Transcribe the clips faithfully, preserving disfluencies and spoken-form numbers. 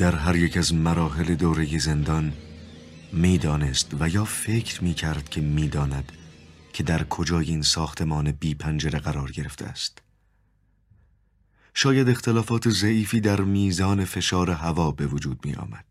در هر یک از مراحل دوره زندان میدانست و یا فکر میکرد که میداند که در کجای این ساختمان بی پنجره قرار گرفته است. شاید اختلافات ضعیفی در میزان فشار هوا به وجود می آمد.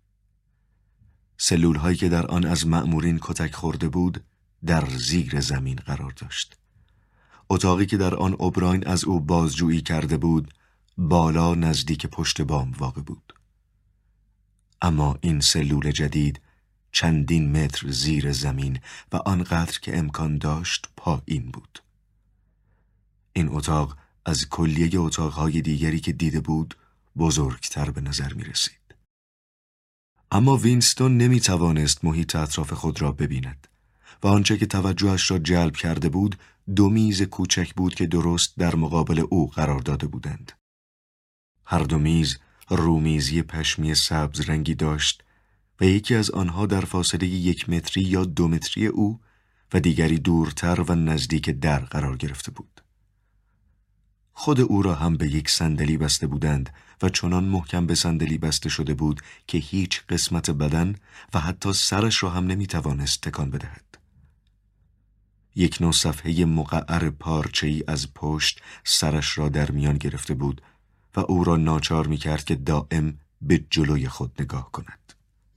سلول هایی که در آن از مأمورین کتک خورده بود در زیر زمین قرار داشت. اتاقی که در آن اوبراین از او بازجویی کرده بود بالا نزدیک پشت بام واقع بود. اما این سلول جدید چندین متر زیر زمین و آنقدر که امکان داشت پایین بود. این اتاق از کلیه اتاقهای دیگری که دیده بود بزرگتر به نظر می رسید. اما وینستون نمی توانست محیط اطراف خود را ببیند و آنچه که توجهش را جلب کرده بود دو میز کوچک بود که درست در مقابل او قرار داده بودند. هر دو میز رومیزی پشمی سبز رنگی داشت و یکی از آنها در فاصله یک متری یا دو متری او و دیگری دورتر و نزدیک در قرار گرفته بود. خود او را هم به یک صندلی بسته بودند و چنان محکم به صندلی بسته شده بود که هیچ قسمت بدن و حتی سرش را هم نمی توانست تکان بدهد. یک نوع صفحه مقعر پارچه‌ای از پشت سرش را در میان گرفته بود و او را ناچار می کرد که دائم به جلوی خود نگاه کند.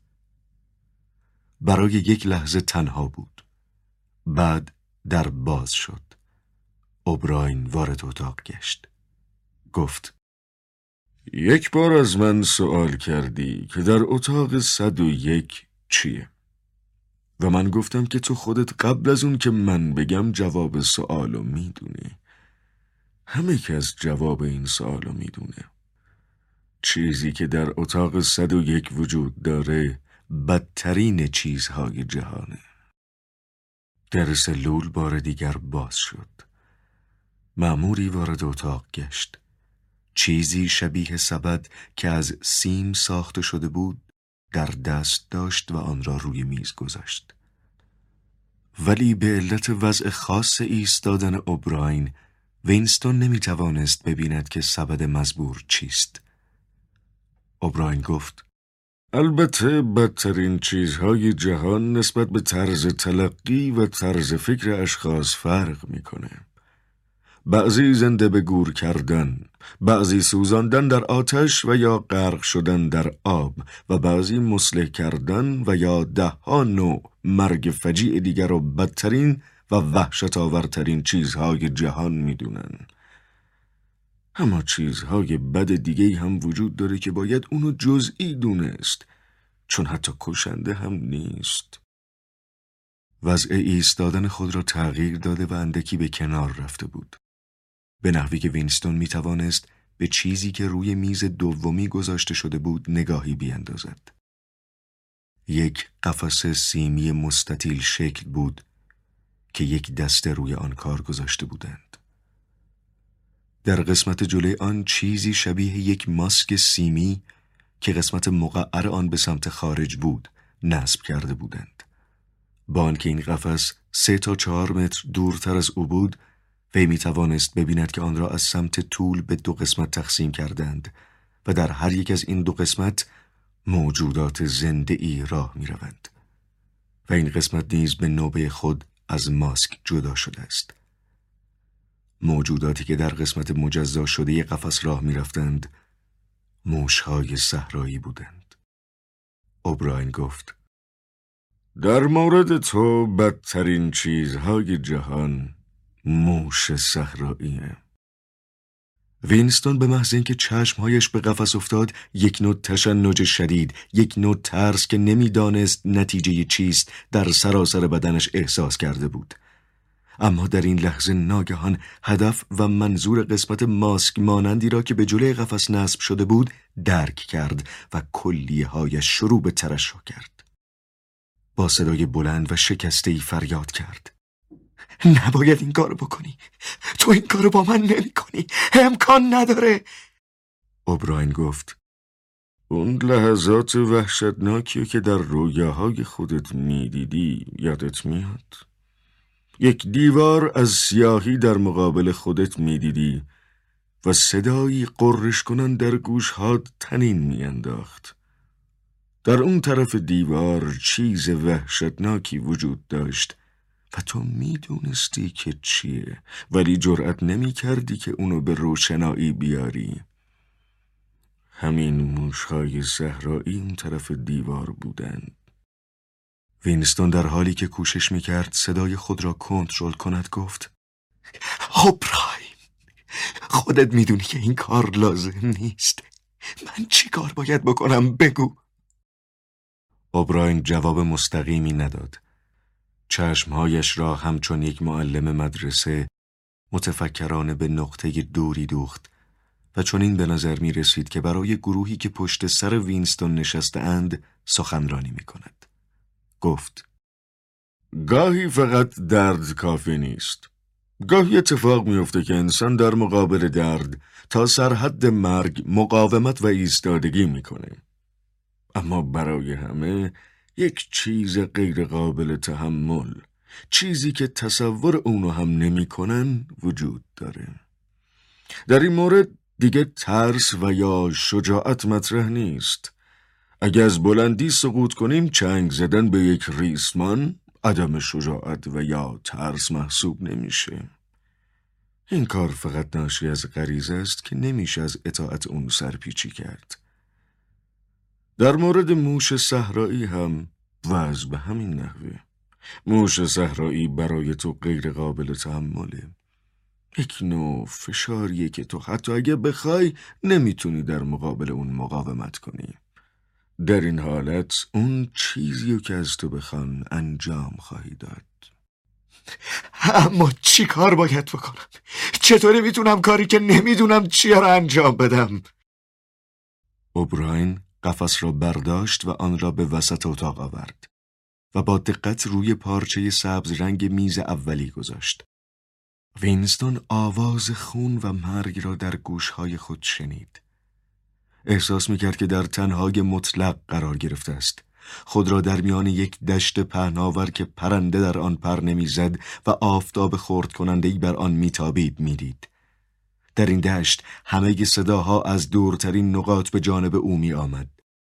برای یک لحظه تنها بود. بعد در باز شد. اوبراین وارد اتاق گشت. گفت: یک بار از من سوال کردی که در اتاق صد و یک چیه؟ و من گفتم که تو خودت قبل از اون که من بگم جواب سوالو میدونی. همه کس جواب این سوالو میدونه. چیزی که در اتاق صد و یک وجود داره بدترین چیزهای جهانه. در سلول بار دیگر باز شد. مأموری وارد اتاق گشت. چیزی شبیه سبد که از سیم ساخته شده بود در دست داشت و آن را روی میز گذاشت. ولی به علت وضع خاص ایستادن اوبراین وینستون نمی توانست ببیند که سبد مزبور چیست. اوبراین گفت: البته بدترین چیزهای جهان نسبت به طرز تلقی و طرز فکر اشخاص فرق میکنه. بعضی زنده به گور کردن، بعضی سوزاندن در آتش و یا غرق شدن در آب و بعضی مصلح کردن و یا ده ها نوع مرگ فجیع دیگر رو بدترین و وحشت آورترین چیزهای جهان میدونن. اما چیزهای بد دیگه هم وجود داره که باید اونو جزئی دونست، چون حتی کشنده هم نیست. وضع ایستادن خود را تغییر داده و اندکی به کنار رفته بود، به نحوی که وینستون می توانست به چیزی که روی میز دومی گذاشته شده بود نگاهی بیندازد. یک قفس سیمی مستطیل شکل بود که یک دسته روی آن کار گذاشته بودند. در قسمت جلوی آن چیزی شبیه یک ماسک سیمی که قسمت مقعر آن به سمت خارج بود نصب کرده بودند. با آنکه این قفس سه تا چهار متر دورتر از او بود، وی می توانست ببیند که آن را از سمت طول به دو قسمت تقسیم کردند و در هر یک از این دو قسمت موجودات زنده ای راه می روند و این قسمت نیز به نوبه خود از ماسک جدا شده است. موجوداتی که در قسمت مجزا شده قفس راه می رفتند موشهای صحرایی بودند. اوبراین گفت: در مورد تو بدترین چیزهای جهان موش صحراییه. وینستون به محض اینکه چشمهایش به قفس افتاد یک نوع تشنج شدید، یک نوع ترس که نمیدانست نتیجه چیست در سراسر بدنش احساس کرده بود. اما در این لحظه ناگهان هدف و منظور قسمت ماسک مانندی را که به جلوی قفس نصب شده بود درک کرد و کلیه هایش شروع به ترشح کرد. با صدای بلند و شکسته‌ای فریاد کرد: نباید این کارو بکنی. تو این کارو با من نمی کنی. امکان نداره. اوبراین گفت: اون لحظات وحشتناکی که در رویاهای خودت میدیدی یادت میاد؟ یک دیوار از سیاهی در مقابل خودت میدیدی و صدایی قررش کنان در گوشها طنین میانداخت. در اون طرف دیوار چیز وحشتناکی وجود داشت و تو میدونستی که چیه، ولی جرأت نمی کردی که اونو به روشنایی بیاری. همین موشهای صحرایی اون طرف دیوار بودن. وینستون در حالی که کوشش میکرد صدای خود را کنترل کند گفت: اوبراین، خودت میدونی که این کار لازم نیست. من چی کار باید بکنم؟ بگو. اوبراین جواب مستقیمی نداد. چشمهایش را همچون یک معلم مدرسه متفکرانه به نقطه دوری دوخت و چنین به نظر می رسید که برای گروهی که پشت سر وینستون نشسته اند سخنرانی می کند. گفت: گاهی فقط درد کافی نیست. گاهی اتفاق می افته که انسان در مقابل درد تا سرحد مرگ مقاومت و ایستادگی می کنه. اما برای همه یک چیز غیر قابل تحمل، چیزی که تصور اونو هم نمی کنن وجود داره. در این مورد دیگه ترس و یا شجاعت مطرح نیست. اگه از بلندی سقوط کنیم چنگ زدن به یک ریسمان عدم شجاعت و یا ترس محسوب نمیشه. این کار فقط ناشی از غریزه است که نمیشه از اطاعت اون سرپیچی کرد. در مورد موش صحرایی هم وضع به همین نحوه. موش صحرایی برای تو غیر قابل تحمله. یک نوع فشاریه که تو حتی اگه بخوای نمیتونی در مقابل اون مقاومت کنی. در این حالت اون چیزیو که از تو بخوان انجام خواهی داد. اما چی کار باید بکنم؟ چطوری میتونم کاری که نمیدونم چیه رو انجام بدم؟ اوبراین قفس را برداشت و آن را به وسط اتاق آورد و با دقت روی پارچه سبز رنگ میز اولی گذاشت. وینستون آواز خون و مرگ را در گوشهای خود شنید. احساس میکرد که در تنهای مطلق قرار گرفته است. خود را در میان یک دشت پهناور که پرنده در آن پر نمیزد و آفتاب خرد کننده‌ای بر آن میتابید میدید. در این دشت همه صداها از دورترین نقاط به جانب او می آمد.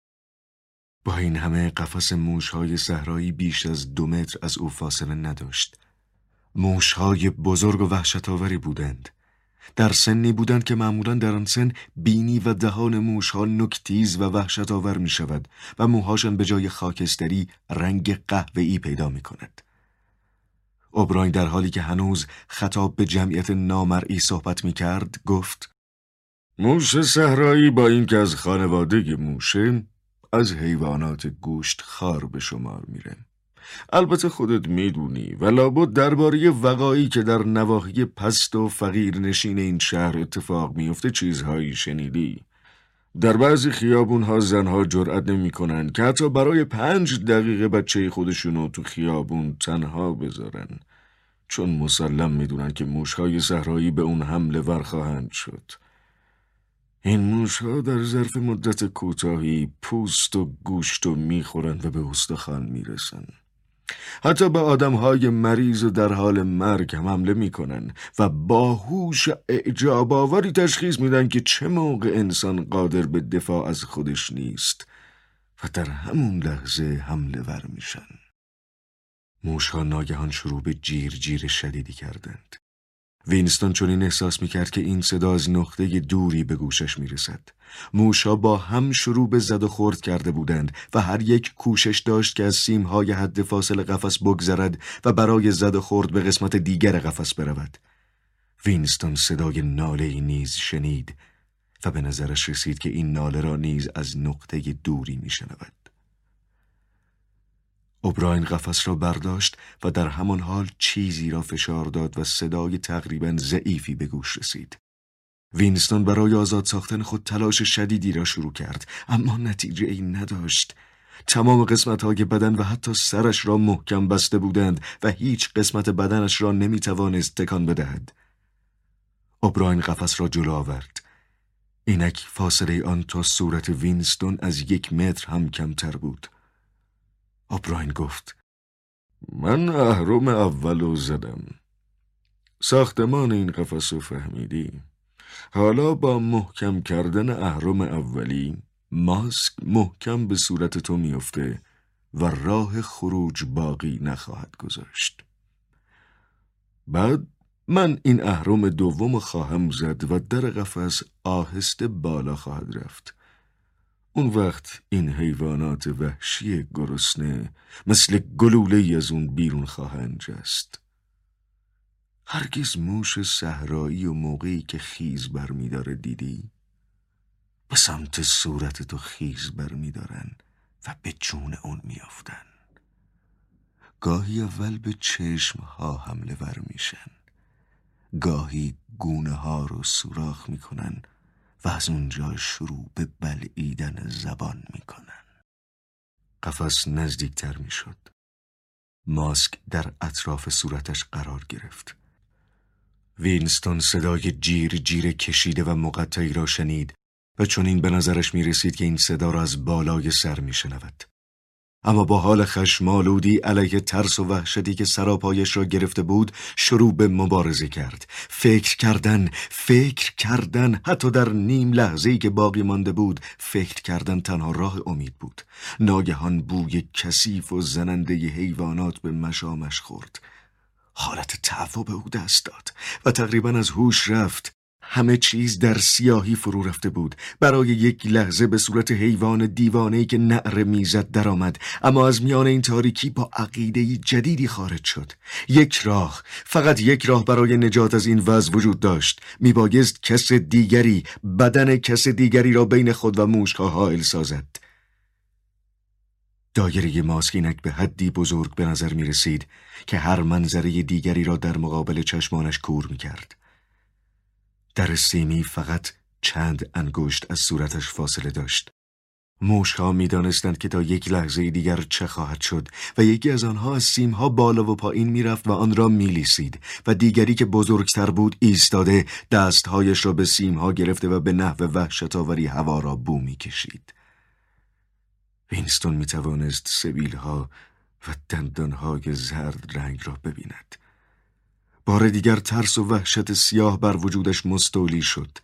با این همه قفس موشهای صحرایی بیش از دو متر از او فاصله نداشت. موشهای بزرگ و وحشت‌آوری بودند. در سنی بودند که معمولاً در آن سن بینی و دهان موشها نکتیز و وحشت‌آور می شود و موهاشان به جای خاکستری رنگ قهوه‌ای پیدا می کند. اوبراین در حالی که هنوز خطاب به جمعیت نامرئی صحبت می کرد گفت: موش صحرایی با اینکه از خانواده موشه از حیوانات گوشت خار به شمار میره. البته خودت میدونی و لابد درباره وقایعی که در نواحی پست و فقیر نشین این شهر اتفاق میفته چیزهایی شنیدی. در بعضی خیابونها زنها جرئت نمیکنن که حتی برای پنج دقیقه بچه خودشونو تو خیابون تنها بذارن، چون مسلم میدونن که موشهای صحرایی به اون حمله ور خواهند شد. این موشها در ظرف مدت کوتاهی پوست و گوشت و میخورن و به استخوان میرسن. حتی به آدمهای مریض و در حال مرگ هم حمله میکنن و با هوش اعجاب آوری تشخیص میدن که چه موقع انسان قادر به دفاع از خودش نیست و در همون لحظه حمله ور میشن. موشها ناگهان شروع به جیر جیر شدیدی کردند. وینستون چنین احساس میکرد که این صدا از نقطه دوری به گوشش میرسد. موشها با هم شروع به زد و خورد کرده بودند و هر یک کوشش داشت که از سیمهای حد فاصل قفس بگذرد و برای زد و خورد به قسمت دیگر قفس برود. وینستون صدای ناله‌ای نیز شنید و به نظرش رسید که این ناله را نیز از نقطه دوری میشنود. اوبراین قفس را برداشت و در همان حال چیزی را فشار داد و صدای تقریباً ضعیفی به گوش رسید. وینستون برای آزاد ساختن خود تلاش شدیدی را شروع کرد، اما نتیجه ای نداشت. تمام قسمت‌های بدن و حتی سرش را محکم بسته بودند و هیچ قسمت بدنش را نمی‌توانست تکان بدهد. اوبراین قفس را جلو آورد. اینک فاصله آن تا صورت وینستون از یک متر هم کمتر بود. اوبراین گفت: من اهرم اولو زدم. ساختمان این قفس رو فهمیدی؟ حالا با محکم کردن اهرم اولی ماسک محکم به صورت تو میفته و راه خروج باقی نخواهد گذاشت. بعد من این اهرم دوم خواهم زد و در قفس آهسته بالا خواهد رفت. اون وقت این حیوانات وحشی گرسنه مثل گلوله‌ای از اون بیرون خواهند جست. هرگز موش صحرایی و موقعی که خیز برمی‌داره دیدی؟ به سمت صورت تو خیز برمی‌دارن و به جون اون میافتن. گاهی اول به چشم ها حمله ور میشن، گاهی گونه ها رو سوراخ میکنن و از اونجا شروع به بلعیدن زبان میکنن. قفس نزدیکتر میشد. ماسک در اطراف صورتش قرار گرفت. وینستون صدای جیر جیر کشیده و مقطعی را شنید و چون این به نظرش می رسید که این صدا را از بالای سر می شنود. اما با حال خشمالودی علیه ترس و وحشتی که سراپایش را گرفته بود شروع به مبارزه کرد. فکر کردن، فکر کردن، حتی در نیم لحظه‌ای که باقی مانده بود فکر کردن تنها راه امید بود. ناگهان بوی کثیف و زننده حیوانات به مشامش خورد. حالت تعو به او دست داد و تقریبا از هوش رفت. همه چیز در سیاهی فرو رفته بود. برای یک لحظه به صورت حیوان دیوانه‌ای که نعره میزد درآمد، اما از میان این تاریکی با عقیده‌ای جدیدی خارج شد. یک راه، فقط یک راه برای نجات از این وضع وجود داشت. میبایست کس دیگری، بدن کس دیگری را بین خود و موشها حائل سازد. دایره ماسک اینک به حدی بزرگ به نظر می رسید که هر منظره دیگری را در مقابل چشمانش کور می کرد. در سیمی فقط چند انگشت از صورتش فاصله داشت. موشها می دانستند که تا یک لحظه دیگر چه خواهد شد و یکی از آنها از سیمها بالا و پایین می رفت و آن را می لیسید و دیگری که بزرگتر بود ایستاده دستهایش را به سیمها گرفته و به نحو وحشت‌آوری هوا را بو می کشید. وینستون می توانست سبیلها و دندانهای زرد رنگ را ببیند. بار دیگر ترس و وحشت سیاه بر وجودش مستولی شد.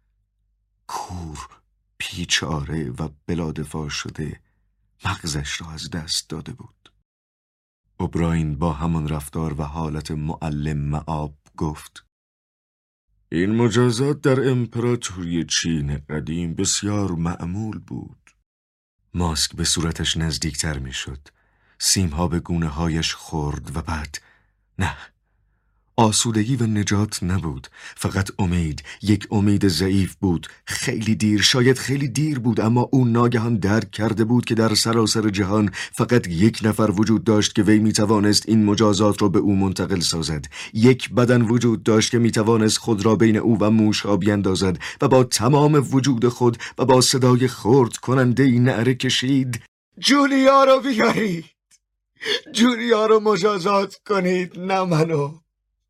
کور، بیچاره و بلادفاع شده مغزش را از دست داده بود. اوبراین با همان رفتار و حالت معلم مآب گفت: این مجازات در امپراتوری چین قدیم بسیار معمول بود. ماسک به صورتش نزدیکتر می شد. سیمها به گونه هایش خورد و بعد نه. آسودگی و نجات نبود، فقط امید. یک امید ضعیف بود. خیلی دیر، شاید خیلی دیر بود، اما او ناگهان درک کرده بود که در سراسر جهان فقط یک نفر وجود داشت که وی میتوانست این مجازات را به او منتقل سازد. یک بدن وجود داشت که میتوانست خود را بین او و موشها بیندازد و با تمام وجود خود و با صدای خرد کننده ای نعره کشید: جولیا رو بیارید، جولیا رو مجازات کنید، نه منو.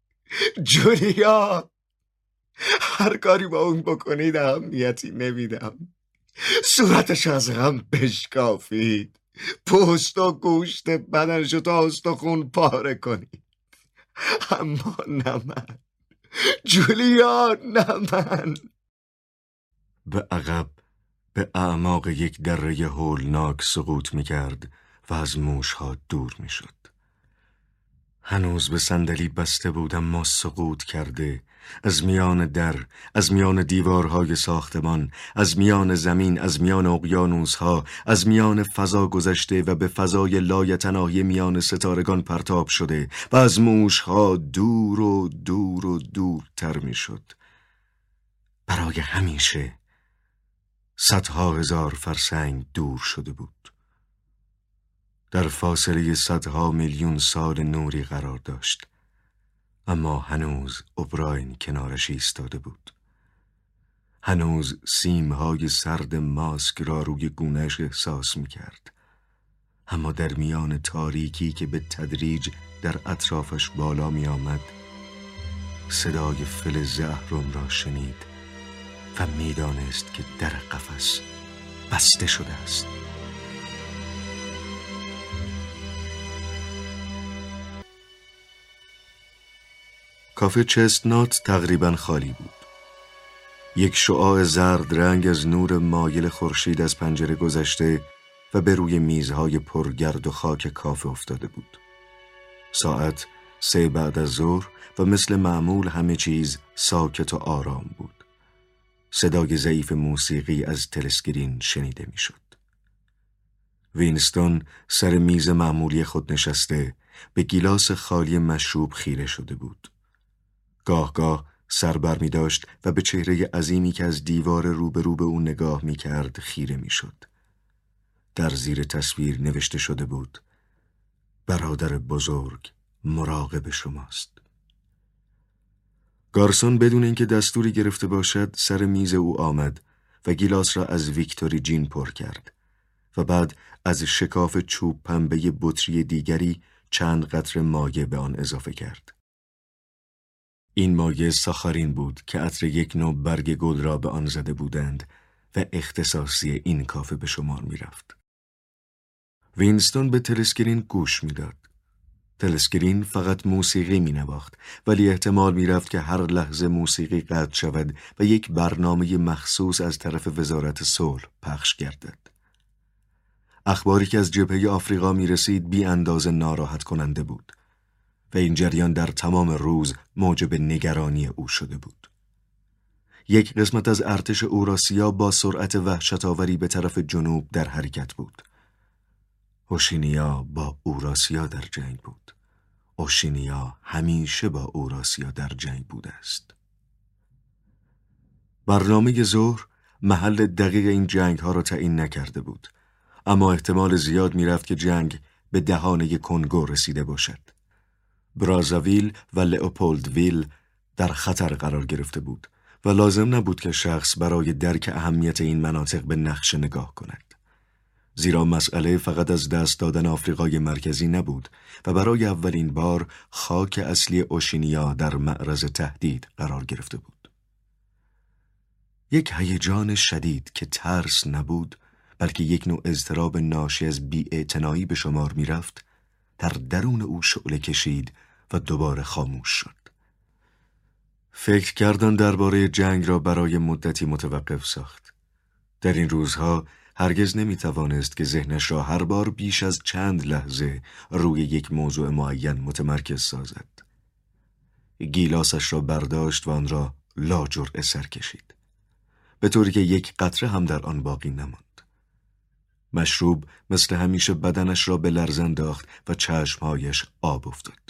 جولیا، هر کاری با اون بکنید اهمیتی نمیدم. صورتش از غم بشکافید، پوست و گوشت بدنشو تا استخون پاره کنید، اما نه من. جولیا، نه من. به عقب به اعماق یک دره هولناک سقوط میکرد و از موشها دور میشد. هنوز به صندلی بسته بود اما سقوط کرده. از میان در، از میان دیوارهای ساختمان، از میان زمین، از میان اقیانوسها، از میان فضا گذشته و به فضای لایتناهی میان ستارگان پرتاب شده و از موشها دور و دور و دورتر می شد. برای همیشه صدها هزار فرسنگ دور شده بود. در فاصله صدها میلیون سال نوری قرار داشت، اما هنوز اوبراین کنارش ایستاده بود. هنوز سیمهای سرد ماسک را روی گونه‌اش احساس می‌کرد، اما در میان تاریکی که به تدریج در اطرافش بالا می‌آمد صدای فلز اهرم را شنید و می‌دانست که در قفس بسته شده است. کافه چستنات تقریباً خالی بود. یک شعاع زرد رنگ از نور مایل خورشید از پنجره گذشته و به روی میزهای پرگرد و خاک کافه افتاده بود. ساعت سه بعد از ظهر و مثل معمول همه چیز ساکت و آرام بود. صدای ضعیف موسیقی از تلسکرین شنیده میشد. وینستون سر میز معمولی خود نشسته به گیلاس خالی مشروب خیره شده بود. گاه گاه سر بر می داشت و به چهره عظیمی که از دیوار روبرو به او نگاه می کرد خیره می شد. در زیر تصویر نوشته شده بود: برادر بزرگ مراقب شماست. گارسون بدون اینکه دستوری گرفته باشد سر میز او آمد و گیلاس را از ویکتوری جین پر کرد و بعد از شکاف چوب پنبه بطری دیگری چند قطره مایع به آن اضافه کرد. این مایع ساخارین بود که عطر یک نوع برگ گل را به آن زده بودند و اختصاصی این کافه به شمار می رفت. وینستون به تلسکرین گوش می داد. تلسکرین فقط موسیقی می نواخت، ولی احتمال می رفت که هر لحظه موسیقی قطع شود و یک برنامه مخصوص از طرف وزارت صلح پخش گردد. اخباری که از جبهه آفریقا می رسید بی اندازه ناراحت کننده بود و این جریان در تمام روز موجب نگرانی او شده بود. یک قسمت از ارتش اوراسیا با سرعت وحشت‌آوری به طرف جنوب در حرکت بود. اوشینیا با اوراسیا در جنگ بود. اوشینیا همیشه با اوراسیا در جنگ بوده است. برنامه ظهر محل دقیق این جنگ ها را تعیین نکرده بود، اما احتمال زیاد می رفت که جنگ به دهانه کنگو رسیده باشد. برازاویل و لئوپولدویل در خطر قرار گرفته بود و لازم نبود که شخص برای درک اهمیت این مناطق به نقشه نگاه کند. زیرا مسئله فقط از دست دادن آفریقای مرکزی نبود و برای اولین بار خاک اصلی اوشینیا در معرض تهدید قرار گرفته بود. یک هیجان شدید که ترس نبود، بلکه یک نوع اضطراب ناشی از بی‌اعتنایی به شمار می رفت، در درون او شعله کشید و دوباره خاموش شد. فکر کردن درباره جنگ را برای مدتی متوقف ساخت. در این روزها هرگز نمی توانست که ذهنش را هر بار بیش از چند لحظه روی یک موضوع معین متمرکز سازد. گیلاسش را برداشت و آن را لاجرعه سر کشید، به طوری که یک قطره هم در آن باقی نماند. مشروب مثل همیشه بدنش را به لرز انداخت و چشمهایش آب افتاد.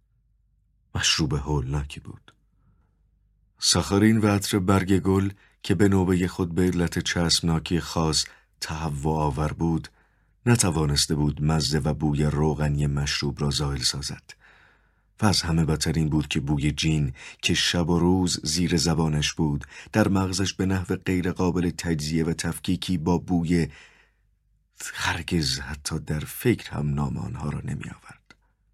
مشروب هولناکی بود. ساخارین و عطر برگ گل که به نوبه خود به علت چسبناکی خاص تهوع آور بود، نتوانسته بود مزه و بوی روغنی مشروب را زائل سازد. و از همه بدتر این بود که بوی جین که شب و روز زیر زبانش بود، در مغزش به نحو غیر قابل تجزیه و تفکیکی با بوی هرگز حتی در فکر هم نام آنها را نمی آورد.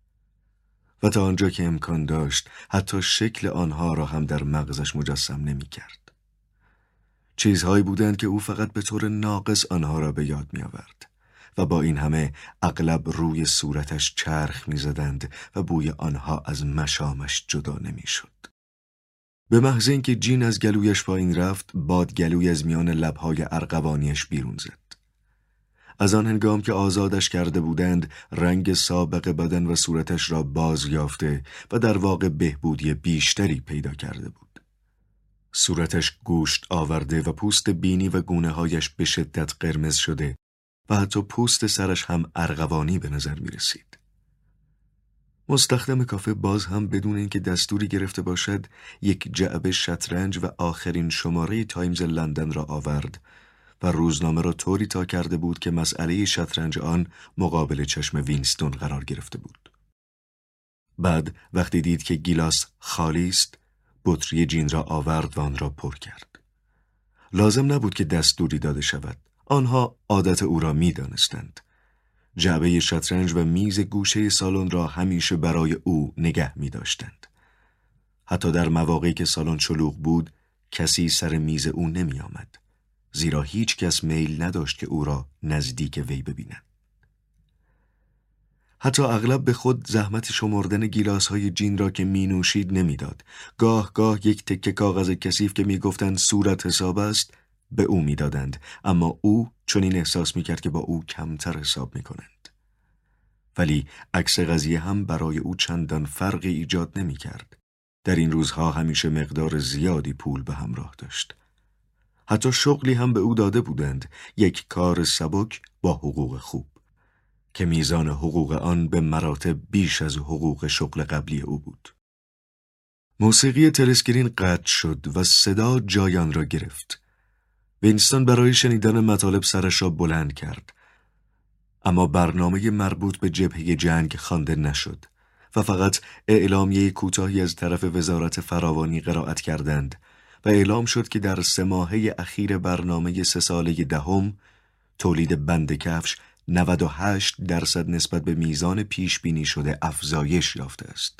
و تا آنجا که امکان داشت حتی شکل آنها را هم در مغزش مجسم نمی کرد. چیزهایی بودند که او فقط به طور ناقص آنها را به یاد می آورد و با این همه اغلب روی صورتش چرخ می زدند و بوی آنها از مشامش جدا نمی شد. به محض اینکه جین از گلویش پایین رفت، باد گلوی از میان لبهای ارغوانیش بیرون زد. از آن هنگام که آزادش کرده بودند، رنگ سابق بدن و صورتش را باز یافته و در واقع بهبودی بیشتری پیدا کرده بود. صورتش گوشت آورده و پوست بینی و گونه هایش به شدت قرمز شده و حتی پوست سرش هم ارغوانی به نظر می رسید. مستخدم کافه باز هم بدون اینکه دستوری گرفته باشد، یک جعبه شطرنج و آخرین شماره تایمز لندن را آورد و روزنامه را طوری تا کرده بود که مسئله شطرنج آن مقابل چشم وینستون قرار گرفته بود. بعد وقتی دید که گیلاس خالی است، بطری جین را آورد و آن را پر کرد. لازم نبود که دستوری داده شود. آنها عادت او را می دانستند. جعبه شطرنج و میز گوشه سالن را همیشه برای او نگه می داشتند. حتی در مواقعی که سالن شلوغ بود، کسی سر میز او نمی آمد، زیرا هیچ کس میل نداشت که او را نزدیک وی ببیند. حتی اغلب به خود زحمت شمردن گیلاس‌های جین را که می نوشید نمی داد. گاه گاه یک تکه کاغذ کثیف که می گفتند صورت حساب است به او می دادند، اما او چنین احساس می کرد که با او کمتر حساب می کنند. ولی عکس قضیه هم برای او چندان فرقی ایجاد نمی کرد. در این روزها همیشه مقدار زیادی پول به همراه داشت. حتی شغلی هم به او داده بودند، یک کار سبک با حقوق خوب، که میزان حقوق آن به مراتب بیش از حقوق شغل قبلی او بود. موسیقی تلسکرین قطع شد و صدا جای آن را گرفت. وینستون برای شنیدن مطالب سرش را بلند کرد، اما برنامه مربوط به جبهه جنگ خوانده نشد و فقط اعلامیه کوتاهی از طرف وزارت فراوانی قرائت کردند و اعلام شد که در سه ماهه اخیر برنامه سه ساله دهم تولید بند کفش نود و هشت درصد نسبت به میزان پیش بینی شده افزایش یافته است.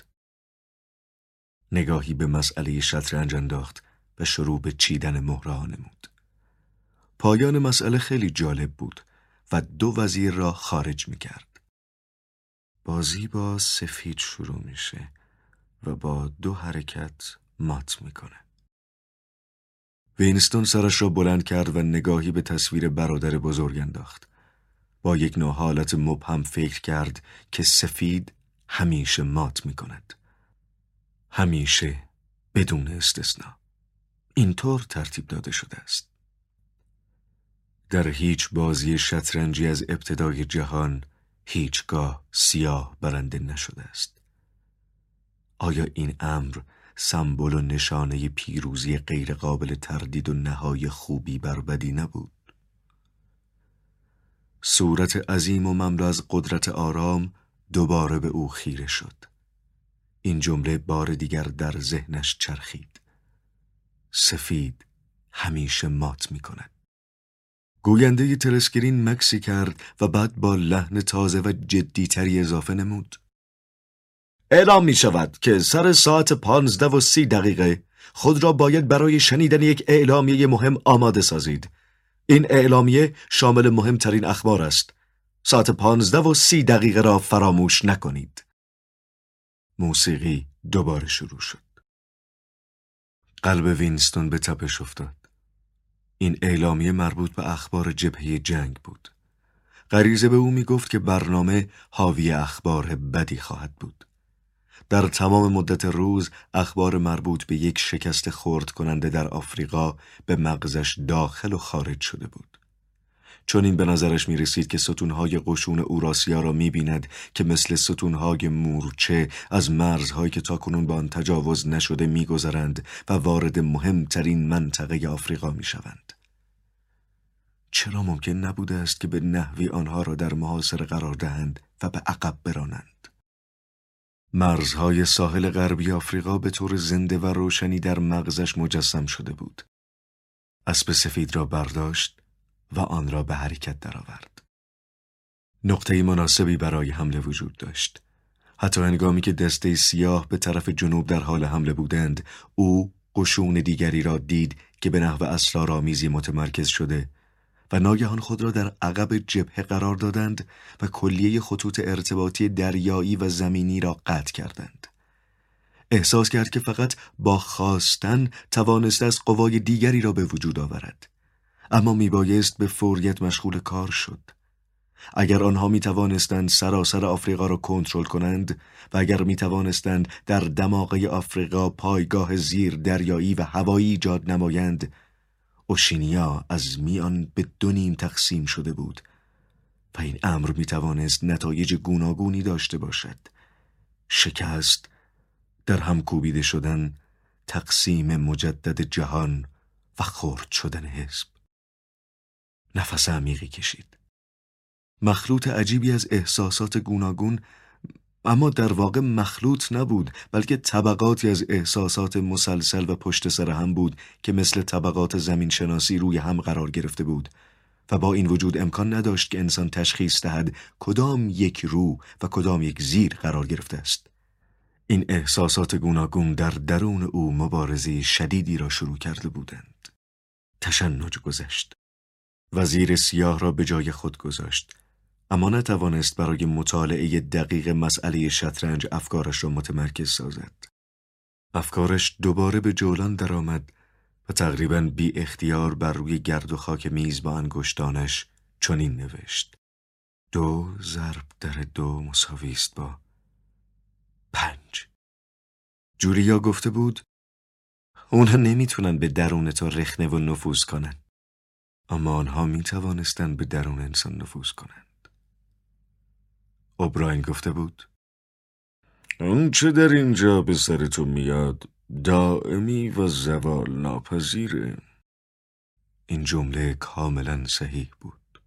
نگاهی به مسئله شطرنج انداخت و شروع به چیدن مهره‌ها نمود. پایان مسئله خیلی جالب بود و دو وزیر را خارج می کرد. بازی با سفید شروع میشه و با دو حرکت مات میکنه. وینستون سرش را بلند کرد و نگاهی به تصویر برادر بزرگ انداخت. با یک نوع حالت مبهم فکر کرد که سفید همیشه مات میکند. همیشه، بدون استثنا. اینطور ترتیب داده شده است. در هیچ بازی شطرنجی از ابتدای جهان هیچگاه سیاه برنده نشده است. آیا این امر سمبل و نشانه پیروزی غیر قابل تردید و نهایی خوبی بر بدی نبود؟ صورت عظیم و مملو از قدرت آرام دوباره به او خیره شد. این جمله بار دیگر در ذهنش چرخید. سفید همیشه مات می کند. گوینده تلسکرین مکسی کرد و بعد با لحن تازه و جدیتری اضافه نمود. اعلام می شود که سر ساعت پانزده و سی دقیقه خود را باید برای شنیدن یک اعلامیه مهم آماده سازید. این اعلامیه شامل مهمترین اخبار است. ساعت پانزده و سی دقیقه را فراموش نکنید. موسیقی دوباره شروع شد. قلب وینستون به تپش افتاد. این اعلامیه مربوط به اخبار جبهه جنگ بود. غریزه به او می گفت که برنامه حاوی اخبار بدی خواهد بود. در تمام مدت روز اخبار مربوط به یک شکست خرد کننده در آفریقا به مغزش داخل و خارج شده بود. چون این به نظرش می رسید که ستونهای قشون اوراسیا را می بیند که مثل ستونهای مورچه از مرزهایی که تاکنون به آن تجاوز نشده می گذرند و وارد مهمترین منطقه آفریقا می شوند. چرا ممکن نبوده است که به نحوی آنها را در محاصره قرار دهند و به عقب برانند؟ مرزهای ساحل غربی آفریقا به طور زنده و روشنی در مغزش مجسم شده بود. اسب سفید را برداشت و آن را به حرکت درآورد. نقطه مناسبی برای حمله وجود داشت. حتی هنگامی که دسته سیاه به طرف جنوب در حال حمله بودند، او قشون دیگری را دید که به نحو اسرارآمیزی متمرکز شده و ناگهان خود را در عقب جبهه قرار دادند و کلیه خطوط ارتباطی دریایی و زمینی را قطع کردند. احساس کرد که فقط با خواستن توانسته از قوای دیگری را به وجود آورد. اما میبایست به فوریت مشغول کار شد. اگر آنها می توانستند سراسر آفریقا را کنترل کنند و اگر می توانستند در دماغه آفریقا پایگاه زیر دریایی و هوایی ایجاد نمایند، اوشینیا از میان به دو نیم تقسیم شده بود و این امر می توانست نتایج گوناگونی داشته باشد. شکست، در هم کوبیده شدن، تقسیم مجدد جهان و خرد شدن حزب. نفس عمیقی کشید. مخلوط عجیبی از احساسات گوناگون، اما در واقع مخلوط نبود، بلکه طبقاتی از احساسات مسلسل و پشت سر هم بود که مثل طبقات زمین شناسی روی هم قرار گرفته بود و با این وجود امکان نداشت که انسان تشخیص دهد کدام یک رو و کدام یک زیر قرار گرفته است. این احساسات گوناگون در درون او مبارزه شدیدی را شروع کرده بودند. تشنج گذشت. وزیر سیاه را به جای خود گذاشت. اما نتوانست برای مطالعه دقیق مسئله شطرنج افکارش را متمرکز سازد. افکارش دوباره به جولان درآمد و تقریباً بی اختیار بر روی گرد و خاک میز با انگشتانش چنین نوشت: دو ضرب در دو مساوی است با پنج. جولیا گفته بود اونا نمیتونن به درون تو رخنه و نفوذ کنن، اما آنها میتوانستن به درون انسان نفوذ کنند. اوبراین گفته بود اون چه در اینجا به سر تو میاد دائمی و زوال ناپذیره. این جمله کاملا صحیح بود.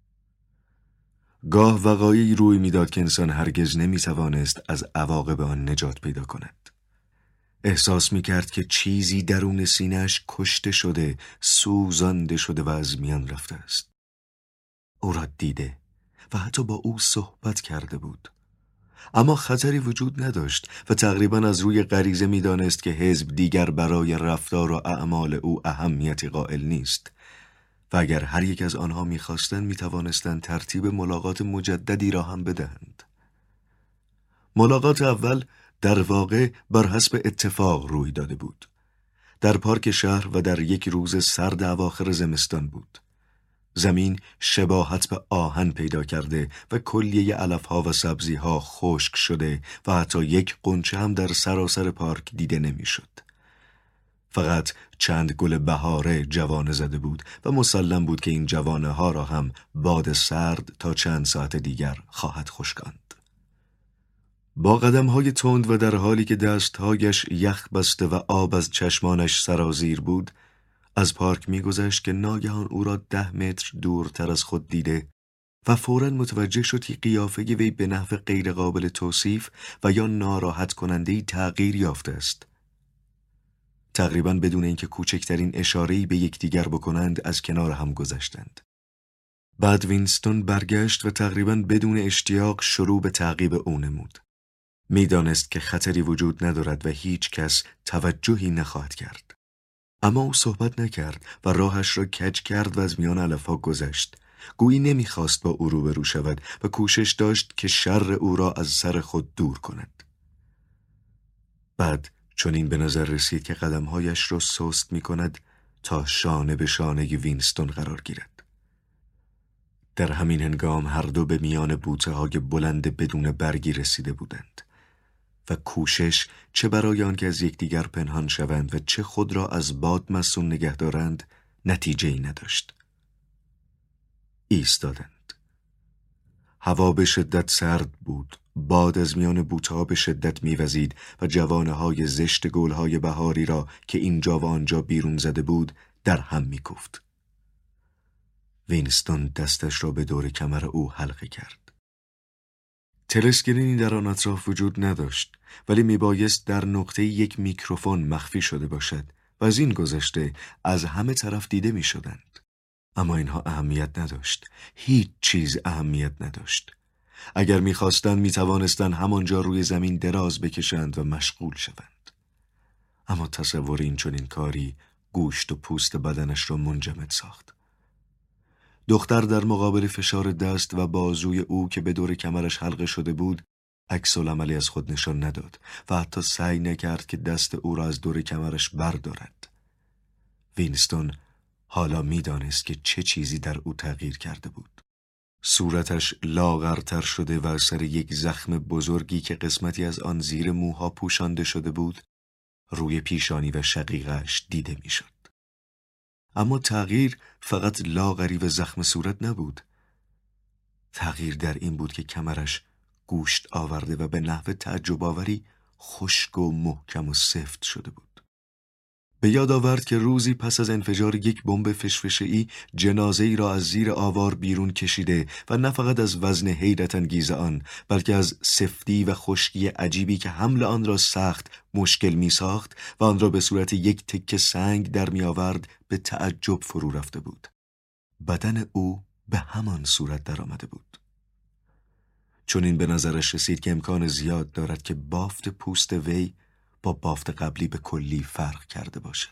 گاه وقایعی روی میداد که انسان هرگز نمیتوانست از عواقب آن نجات پیدا کند. احساس میکرد که چیزی درون سینه‌اش کشته شده، سوزانده شده و از میان رفته است. او را دیده و حتی با او صحبت کرده بود. اما خطری وجود نداشت و تقریباً از روی غریزه میدانست که حزب دیگر برای رفتار و اعمال او اهمیتی قائل نیست و اگر هر یک از آنها میخواستند میتوانستند ترتیب ملاقات مجددی را هم بدهند. ملاقات اول در واقع بر حسب اتفاق روی داده بود. در پارک شهر و در یک روز سرد اواخر زمستان بود. زمین شباهت به آهن پیدا کرده و کلیه علفها و سبزیها خشک شده و حتی یک غنچه هم در سراسر پارک دیده نمیشد. فقط چند گل بهاره جوانه زده بود و مسلم بود که این جوانه ها را هم باد سرد تا چند ساعت دیگر خواهد خشکاند. با قدم‌های تند و در حالی که دستهایش یخ بسته و آب از چشمانش سرازیر بود، از پارک می‌گذشت که ناگهان او را ده متر دورتر از خود دیده و فوراً متوجه شد که قیافه وی به نحو غیرقابل توصیف و یا ناراحت کننده‌ای تغییر یافته است. تقریباً بدون اینکه کوچکترین اشاره‌ای به یکدیگر بکنند از کنار هم گذشتند. بعد وینستون برگشت و تقریباً بدون اشتیاق شروع به تعقیب او نمود. میدانست که خطری وجود ندارد و هیچ کس توجهی نخواهد کرد. اما او صحبت نکرد و راهش را کج کرد و از میان علفها گذشت. گویی نمیخواست با او روبرو شود و کوشش داشت که شر او را از سر خود دور کند. بعد چنین به نظر رسید که قدمهایش را سست می کند تا شانه به شانه وینستون قرار گیرد. در همین هنگام هر دو به میان بوته های بلند بدون برگی رسیده بودند و کوشش چه برای آن که از یکدیگر پنهان شوند و چه خود را از باد مصون نگه دارند نتیجه‌ای نداشت. ایستادند. هوا به شدت سرد بود. باد از میان بوته‌ها به شدت می‌وزید و جوانه‌های زشت گل‌های بهاری را که اینجا و آنجا بیرون زده بود در هم می‌کوفت. وینستون دستش را به دور کمر او حلقه کرد. تلسکرینی در آن اطراف وجود نداشت، ولی میبایست در نقطه یک میکروفون مخفی شده باشد و از این گذشته از همه طرف دیده میشدند. اما اینها اهمیت نداشت. هیچ چیز اهمیت نداشت. اگر میخواستند میتوانستند همانجا روی زمین دراز بکشند و مشغول شوند. اما تصور این چنین کاری گوشت و پوست بدنش را منجمد ساخت. دختر در مقابل فشار دست و بازوی او که به دور کمرش حلقه شده بود عکس‌العملی از خود نشان نداد و حتی سعی نکرد که دست او را از دور کمرش بردارد. وینستون حالا میدانست که چه چیزی در او تغییر کرده بود. صورتش لاغرتر شده و از سر یک زخم بزرگی که قسمتی از آن زیر موها پوشانده شده بود روی پیشانی و شقیقه‌اش دیده میشد. اما تغییر فقط لاغری و زخم صورت نبود. تغییر در این بود که کمرش گوشت آورده و به نحو تعجب آوری خشک و محکم و سفت شده بود. به یاد آورد که روزی پس از انفجار یک بمب فشفشه‌ای جنازه‌ای را از زیر آوار بیرون کشیده و نه فقط از وزن حیرت انگیز آن بلکه از سفتی و خشکی عجیبی که حمل آن را سخت مشکل می ساخت و آن را به صورت یک تکه سنگ در می آورد به تعجب فرو رفته بود. بدن او به همان صورت در آمده بود. چون این به نظرش رسید که امکان زیاد دارد که بافت پوست وی با بافت قبلی به کلی فرق کرده باشد.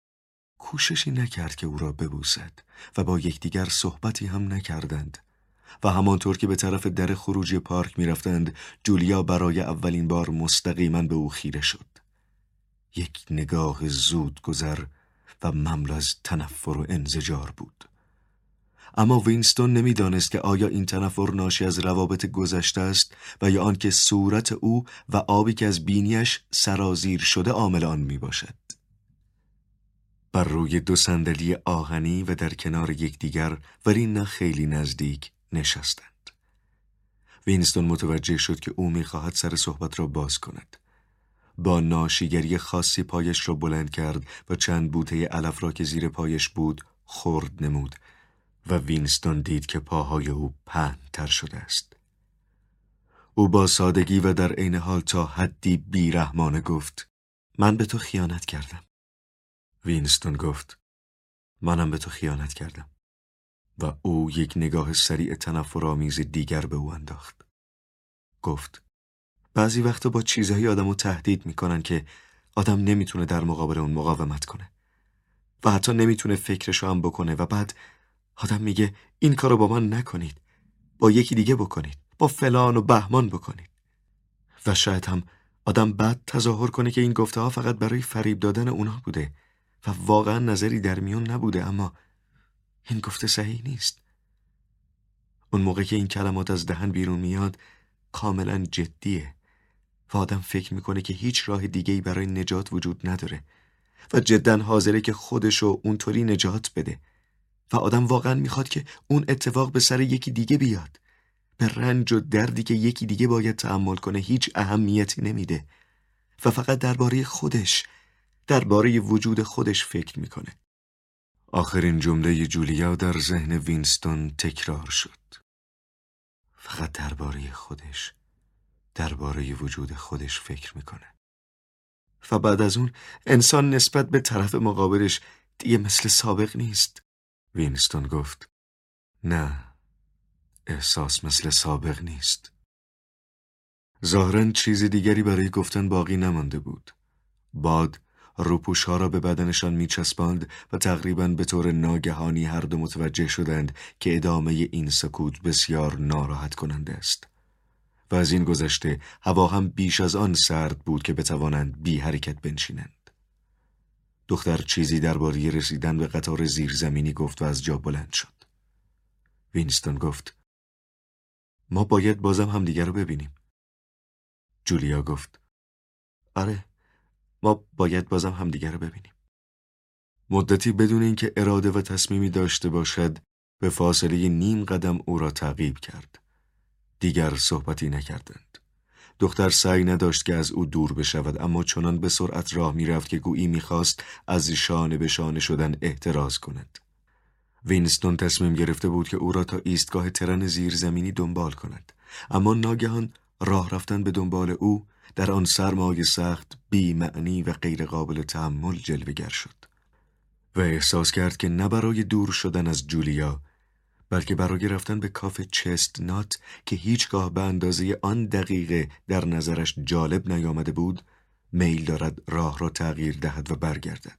کوششی نکرد که او را ببوسد و با یکدیگر صحبتی هم نکردند، و همانطور که به طرف در خروجی پارک می رفتند، جولیا برای اولین بار مستقیما به او خیره شد. یک نگاه زود گذر و مملو از تنفر و انزجار بود. اما وینستون نمیدانست که آیا این تنفر ناشی از روابط گذشته است و یا آنکه صورت او و آبی که از بینیش سرازیر شده عامل آن می باشد. بر روی دو صندلی آهنی و در کنار یکدیگر ولی نه خیلی نزدیک نشستند. وینستون متوجه شد که او می‌خواهد سر صحبت را باز کند. با ناشیگری خاصی پایش را بلند کرد و چند بوته علف را که زیر پایش بود خرد نمود و وینستون دید که پاهای او پهن‌تر شده است. او با سادگی و در عین حال تا حدی بیرحمانه گفت: من به تو خیانت کردم. وینستون گفت: منم به تو خیانت کردم. و او یک نگاه سریع تنفرآمیز دیگر به او انداخت. گفت: بعضی وقتا با چیزهایی آدمو تهدید میکنن که آدم نمیتونه در مقابل اون مقاومت کنه و حتی نمیتونه فکرشو هم بکنه و بعد آدم میگه این کارو با من نکنید، با یکی دیگه بکنید، با فلان و بهمان بکنید. و شاید هم آدم بعد تظاهر کنه که این گفته ها فقط برای فریب دادن اونها بوده و واقعا نظری در میون نبوده، اما این گفته صحیح نیست. اون موقع که این کلمات از دهن بیرون میاد کاملا جدیه و آدم فکر میکنه که هیچ راه دیگه‌ای برای نجات وجود نداره و جدا حاضره که خودشو اونطوری نجات بده و آدم واقعا میخواد که اون اتفاق به سر یکی دیگه بیاد. به رنج و دردی که یکی دیگه باید تحمل کنه هیچ اهمیتی نمیده و فقط درباره خودش، درباره وجود خودش فکر میکنه. آخرین جمله جولیا در ذهن وینستون تکرار شد. فقط درباره خودش، درباره وجود خودش فکر میکنه. و بعد از اون انسان نسبت به طرف مقابلش دیگه مثل سابق نیست. وینستون گفت: نه، احساس مثل سابق نیست. ظاهراً چیز دیگری برای گفتن باقی نمانده بود. باد روپوش‌ها را به بدنشان می‌چسباند و تقریباً به طور ناگهانی هر دو متوجه شدند که ادامه این سکوت بسیار ناراحت کننده است. و از این گذشته هوا هم بیش از آن سرد بود که بتوانند بی حرکت بنشینند. دختر چیزی درباره رسیدن به قطار زیرزمینی گفت و از جا بلند شد. وینستون گفت: ما باید بازم همدیگر رو ببینیم. جولیا گفت: آره، ما باید بازم همدیگر رو ببینیم. مدتی بدون اینکه اراده و تصمیمی داشته باشد به فاصله نیم قدم او را تعقیب کرد. دیگر صحبتی نکردند. دختر سعی نداشت که از او دور بشود، اما چنان به سرعت راه می رفت که گویی می خواست از شانه به شانه شدن احتراز کند. وینستون تصمیم گرفته بود که او را تا ایستگاه ترن زیرزمینی دنبال کند، اما ناگهان راه رفتن به دنبال او در آن سرمای سخت بی معنی و غیر قابل تحمل جلوه‌گر شد و احساس کرد که نه برای دور شدن از جولیا بلکه برای رفتن به کافه چستنات که هیچگاه به اندازه آن دقیقه در نظرش جالب نیامده بود میل دارد راه را تغییر دهد و برگردد.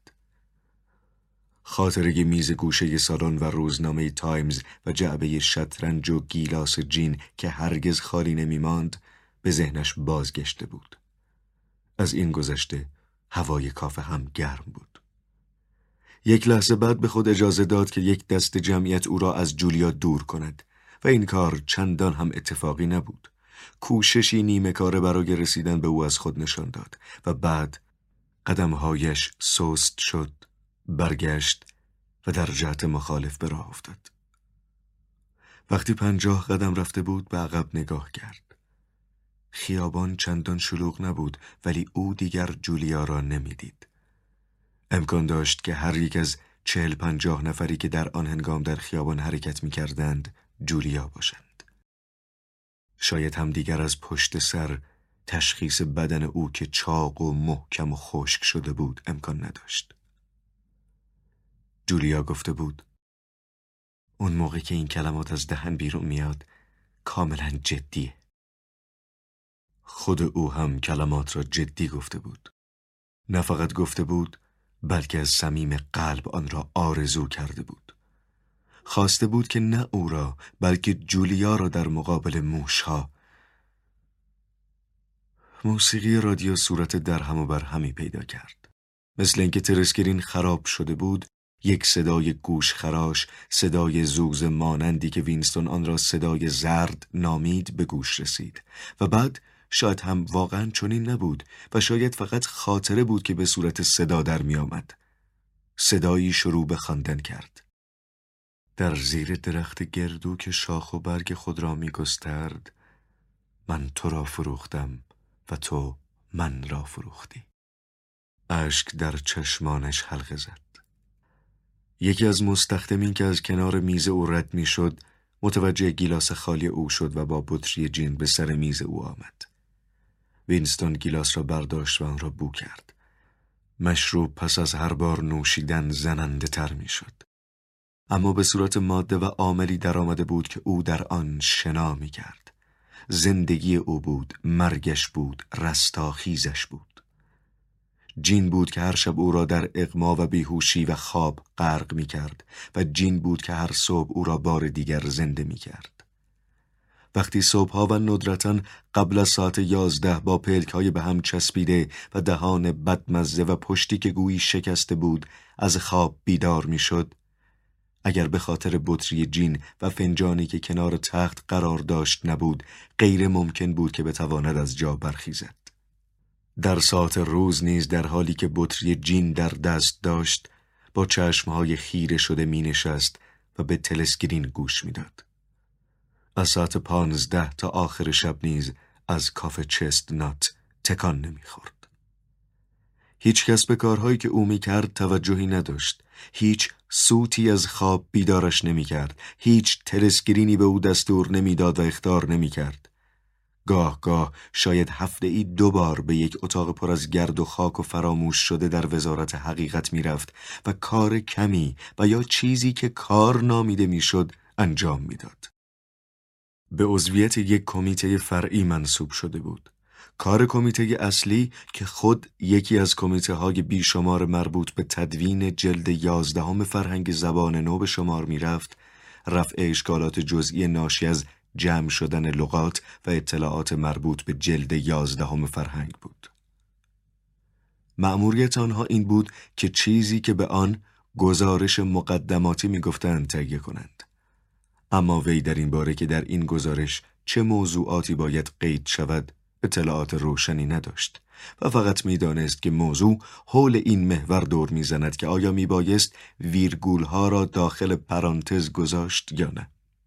خاطره میز گوشه سالن و روزنامه تایمز و جعبه شطرنج و گیلاس جین که هرگز خالی نمی‌ماند به ذهنش بازگشته بود. از این گذشته هوای کافه هم گرم بود. یک لحظه بعد به خود اجازه داد که یک دست جمعیت او را از جولیا دور کند و این کار چندان هم اتفاقی نبود. کوششی نیمه کاره برای رسیدن به او از خود نشان داد و بعد قدمهایش سست شد، برگشت و در جهت مخالف به راه افتاد. وقتی پنجاه قدم رفته بود به عقب نگاه کرد. خیابان چندان شلوغ نبود ولی او دیگر جولیا را نمیدید. امکان داشت که هر یک از چهل پنجاه نفری که در آن هنگام در خیابان حرکت می کردند جولیا باشند. شاید هم دیگر از پشت سر تشخیص بدن او که چاق و محکم و خشک شده بود امکان نداشت. جولیا گفته بود: اون موقع که این کلمات از دهن بیرون میاد کاملا جدیه. خود او هم کلمات را جدی گفته بود. نه فقط گفته بود بلکه از صمیم قلب آن را آرزو کرده بود. خواسته بود که نه او را بلکه جولیا را در مقابل موشها. موسیقی رادیو صورت درهم و برهمی پیدا کرد. مثل اینکه ترسکرین خراب شده بود، یک صدای گوش خراش، صدای زوز مانندی که وینستون آن را صدای زرد نامید به گوش رسید و بعد شاید هم واقعا چنین نبود و شاید فقط خاطره بود که به صورت صدا در می آمد. صدایی شروع به خواندن کرد. در زیر درخت گردو که شاخ و برگ خود را می گسترد، من تو را فروختم و تو من را فروختی. اشک در چشمانش حلقه زد. یکی از مستخدمین که از کنار میز او رد می شد متوجه گیلاس خالی او شد و با بطری جین به سر میز او آمد. وینستون گیلاس را برداشت و آن را بو کرد. مشروب پس از هر بار نوشیدن زننده تر می شد. اما به صورت ماده و عاملی در آمده بود که او در آن شنا می کرد. زندگی او بود، مرگش بود، رستاخیزش بود. جین بود که هر شب او را در اغما و بیهوشی و خواب غرق می کرد و جین بود که هر صبح او را بار دیگر زنده می کرد. وقتی صبحها و ندرتاً قبل از ساعت یازده با پلک‌های به هم چسبیده و دهان بدمزه و پشتی که گویی شکسته بود از خواب بیدار می شد، اگر به خاطر بطری جین و فنجانی که کنار تخت قرار داشت نبود، غیر ممکن بود که بتواند از جا برخیزد. در ساعت روز نیز در حالی که بطری جین در دست داشت، با چشمهای خیره شده می نشست و به تلسکرین گوش می داد. از ساعت پانزده تا آخر شب نیز از کافه چست نات تکان نمی خورد. هیچ کس به کارهایی که او می کرد توجهی نداشت. هیچ صوتی از خواب بیدارش نمی کرد. هیچ تلسکرینی به او دستور نمی داد و اخطار نمی کرد. گاه گاه شاید هفته ای دو بار به یک اتاق پر از گرد و خاک و فراموش شده در وزارت حقیقت می رفت و کار کمی و یا چیزی که کار نامیده می شد انجام می داد. به عضویت یک کمیته فرعی منصوب شده بود. کار کمیته اصلی که خود یکی از کمیته های بیشمار مربوط به تدوین جلد یازدهم فرهنگ زبان نو به شمار می رفت، رفع اشکالات جزئی ناشی از جمع شدن لغات و اطلاعات مربوط به جلد یازدهم فرهنگ بود. مأموریت آنها این بود که چیزی که به آن گزارش مقدماتی می گفتند تهیه کنند. اما وی در این باره که در این گزارش چه موضوعاتی باید قید شود اطلاعات روشنی نداشت و فقط می دانست که موضوع حول این محور دور می زند که آیا می بایست ویرگول ها را داخل پرانتز گذاشت یا نه.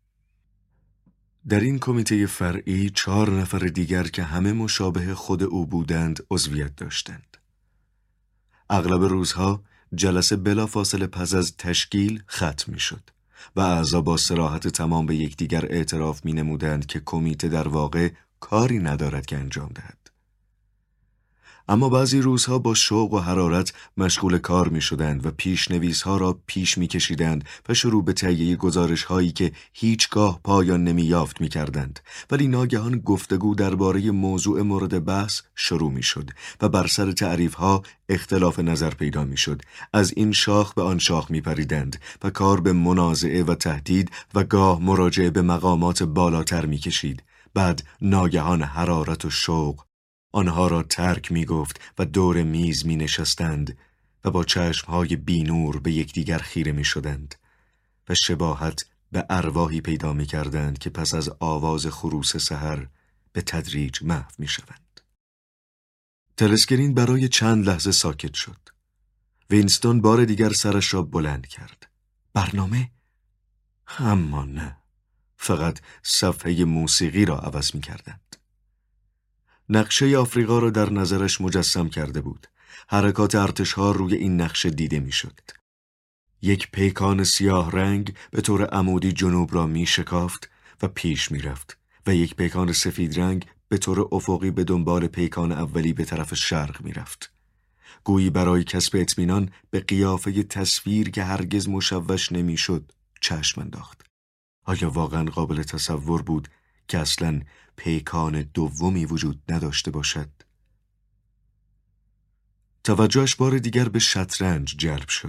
در این کمیته فرعی چهار نفر دیگر که همه مشابه خود او بودند عضویت داشتند. اغلب روزها جلسه بلافاصله پس از تشکیل ختم می شد و اعضا با صراحت تمام به یکدیگر اعتراف می نمودند که کمیته در واقع کاری ندارد که انجام دهد. اما بعضی روزها با شوق و حرارت مشغول کار می شدند و پیشنویس ها را پیش می کشیدند و شروع به تهیه گزارش هایی که هیچگاه پایان نمی یافت می کردند. ولی ناگهان گفتگو درباره موضوع مورد بحث شروع می شد و بر سر تعریف ها اختلاف نظر پیدا می شد. از این شاخ به آن شاخ می پریدند و کار به منازعه و تهدید و گاه مراجعه به مقامات بالاتر می کشید. بعد ناگهان حرارت و شوق آنها را ترک می گفت و دور میز می نشستند و با چشمهای بینور به یکدیگر خیره می شدند و شباهت به ارواحی پیدا می کردند که پس از آواز خروس سحر به تدریج محو می شوند. تلسکرین برای چند لحظه ساکت شد. وینستون بار دیگر سرش را بلند کرد. برنامه؟ اما نه. فقط صفحه موسیقی را عوض می کردند. نقشه آفریقا را در نظرش مجسم کرده بود. حرکات ارتش‌ها روی این نقشه دیده می شد. یک پیکان سیاه رنگ به طور عمودی جنوب را می شکافت و پیش می رفت و یک پیکان سفید رنگ به طور افقی به دنبال پیکان اولی به طرف شرق می رفت. گویی برای کسب اطمینان به قیافه تصویر که هرگز مشوش نمی شد چشم انداخت. آیا واقعا قابل تصور بود که اصلاً پیکان دومی وجود نداشته باشد؟ توجهش بار دیگر به شطرنج جلب شد.